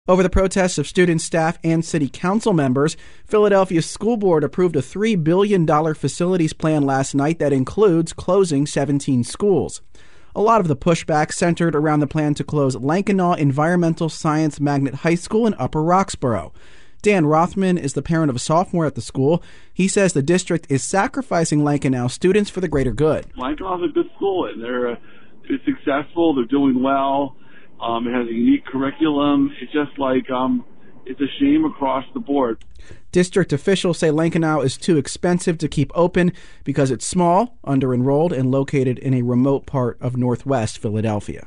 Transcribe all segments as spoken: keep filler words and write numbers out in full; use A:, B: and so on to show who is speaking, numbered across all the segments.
A: Over the protests of students, staff, and city council members, Philadelphia's school board approved a three billion dollars facilities plan last night that includes closing seventeen schools. A lot of the pushback centered around the plan to close Lankenau Environmental Science Magnet High School in Upper Roxborough. Dan Rothman is the parent of a sophomore at the school. He says the district is sacrificing Lankenau students for the greater good.
B: Lankenau is a good school, and they're uh, it's successful. They're doing well. Um, it has a unique curriculum. It's just like um, it's a shame across the board.
A: District officials say Lankenau is too expensive to keep open because it's small, under-enrolled, and located in a remote part of northwest Philadelphia.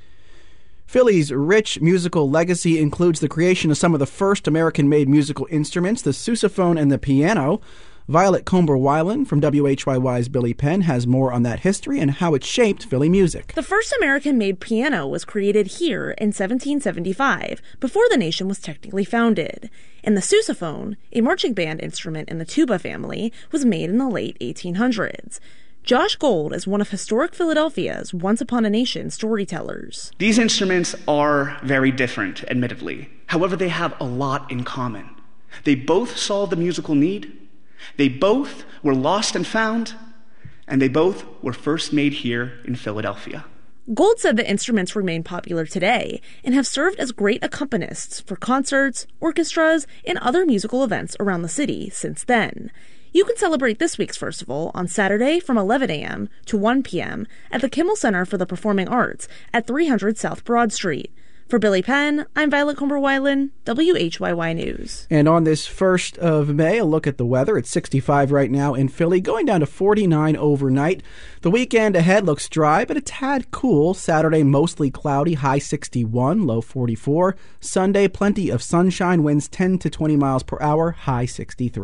A: Philly's rich musical legacy includes the creation of some of the first American-made musical instruments, the sousaphone and the piano. Violet Comber-Weiland from W H Y Y's Billy Penn has more on that history and how it shaped Philly music.
C: The first American-made piano was created here in seventeen seventy-five, before the nation was technically founded. And the sousaphone, a marching band instrument in the tuba family, was made in the late eighteen hundreds. Josh Gold is one of historic Philadelphia's once-upon-a-nation storytellers.
D: These instruments are very different, admittedly. However, they have a lot in common. They both solve the musical need. They both were lost and found, and they both were first made here in Philadelphia.
C: Gold said the instruments remain popular today and have served as great accompanists for concerts, orchestras, and other musical events around the city since then. You can celebrate this week's festival on Saturday from eleven a.m. to one p.m. at the Kimmel Center for the Performing Arts at three hundred South Broad Street. For Billy Penn, I'm Violet Comber-Weiland, W H Y Y News.
A: And on this first of May, a look at the weather. It's sixty-five right now in Philly, going down to forty-nine overnight. The weekend ahead looks dry, but a tad cool. Saturday, mostly cloudy, high sixty-one, low forty-four. Sunday, plenty of sunshine, winds ten to twenty miles per hour, high sixty-three.